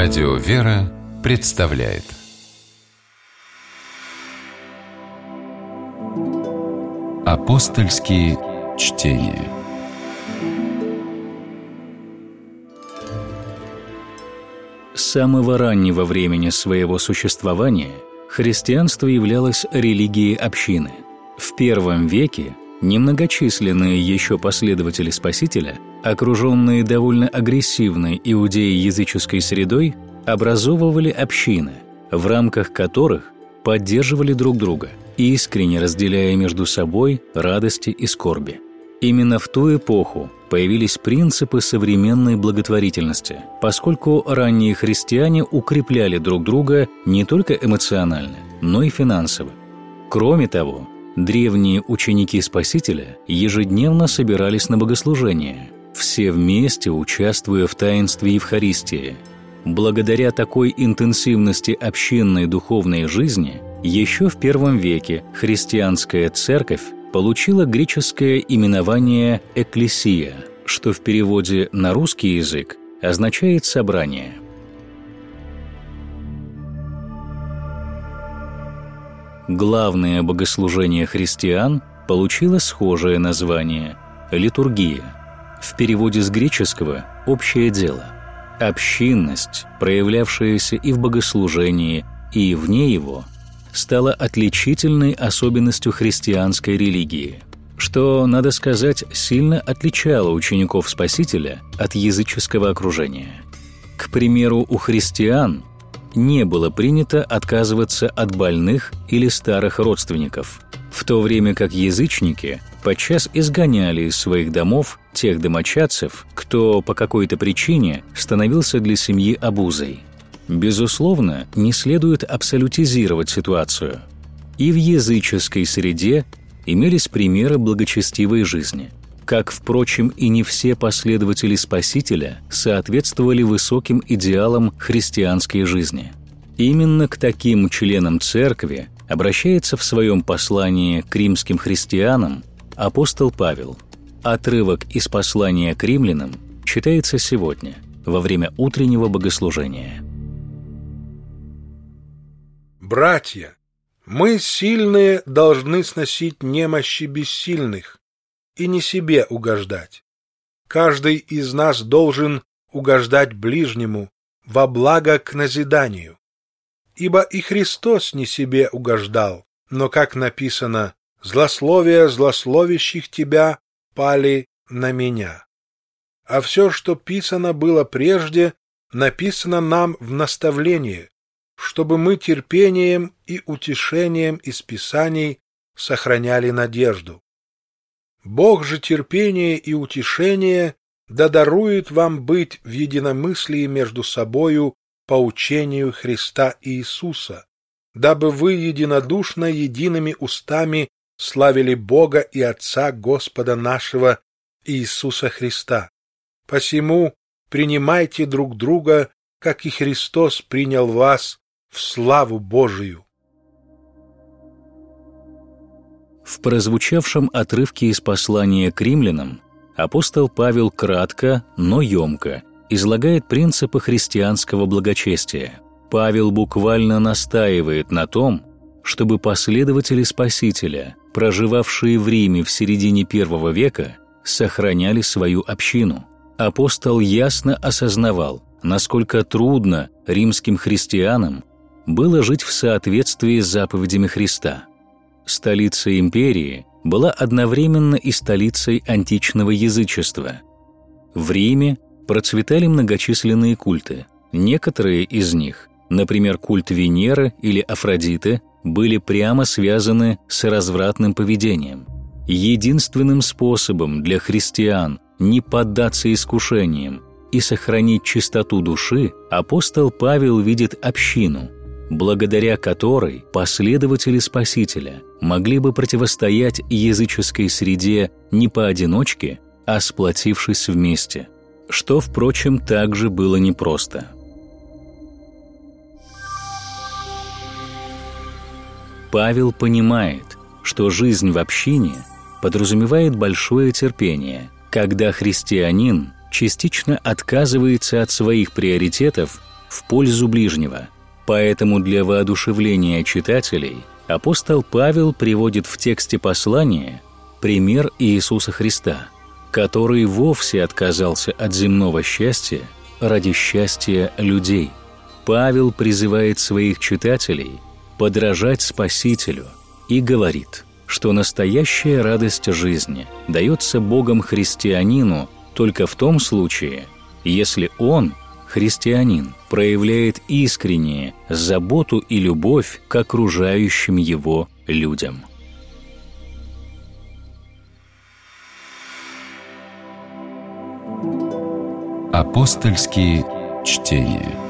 Радио «Вера» представляет Апостольские чтения. С самого раннего времени своего существования христианство являлось религией общины. В первом веке немногочисленные еще последователи Спасителя, окруженные довольно агрессивной иудео-языческой средой, образовывали общины, в рамках которых поддерживали друг друга, искренне разделяя между собой радости и скорби. Именно в ту эпоху появились принципы современной благотворительности, поскольку ранние христиане укрепляли друг друга не только эмоционально, но и финансово. Кроме того, древние ученики Спасителя ежедневно собирались на богослужения, все вместе участвуя в таинстве Евхаристии. Благодаря такой интенсивности общинной духовной жизни, еще в первом веке христианская церковь получила греческое именование «экклесия», что в переводе на русский язык означает «собрание». Главное богослужение христиан получило схожее название – литургия. В переводе с греческого – общее дело. Общинность, проявлявшаяся и в богослужении, и вне его, стала отличительной особенностью христианской религии, что, надо сказать, сильно отличало учеников Спасителя от языческого окружения. К примеру, у христиан не было принято отказываться от больных или старых родственников, в то время как язычники подчас изгоняли из своих домов тех домочадцев, кто по какой-то причине становился для семьи обузой. Безусловно, не следует абсолютизировать ситуацию. И в языческой среде имелись примеры благочестивой жизни, как, впрочем, и не все последователи Спасителя соответствовали высоким идеалам христианской жизни. Именно к таким членам церкви обращается в своем послании к римским христианам апостол Павел. Отрывок из послания к римлянам читается сегодня, во время утреннего богослужения. «Братья, мы, сильные, должны сносить немощи бессильных и не себе угождать. Каждый из нас должен угождать ближнему во благо к назиданию. Ибо и Христос не себе угождал, но, как написано, злословия злословящих тебя пали на меня. А все, что писано было прежде, написано нам в наставлении, чтобы мы терпением и утешением из Писаний сохраняли надежду. Бог же терпение и утешение да дарует вам быть в единомыслии между собою по учению Христа Иисуса, дабы вы единодушно едиными устами славили Бога и Отца Господа нашего Иисуса Христа. Посему принимайте друг друга, как и Христос принял вас в славу Божию». В прозвучавшем отрывке из послания к римлянам апостол Павел кратко, но емко излагает принципы христианского благочестия. Павел буквально настаивает на том, чтобы последователи Спасителя, проживавшие в Риме в середине первого века, сохраняли свою общину. Апостол ясно осознавал, насколько трудно римским христианам было жить в соответствии с заповедями Христа. Столицей империи была одновременно и столицей античного язычества. В Риме процветали многочисленные культы. Некоторые из них, например, культ Венеры или Афродиты, были прямо связаны с развратным поведением. Единственным способом для христиан не поддаться искушениям и сохранить чистоту души апостол Павел видит общину, благодаря которой последователи Спасителя могли бы противостоять языческой среде не поодиночке, а сплотившись вместе, что, впрочем, также было непросто. Павел понимает, что жизнь в общине подразумевает большое терпение, когда христианин частично отказывается от своих приоритетов в пользу ближнего. Поэтому для воодушевления читателей апостол Павел приводит в тексте послания пример Иисуса Христа, который вовсе отказался от земного счастья ради счастья людей. Павел призывает своих читателей подражать Спасителю и говорит, что настоящая радость жизни дается Богом христианину только в том случае, если он, христианин, проявляет искреннюю заботу и любовь к окружающим его людям. Апостольские чтения.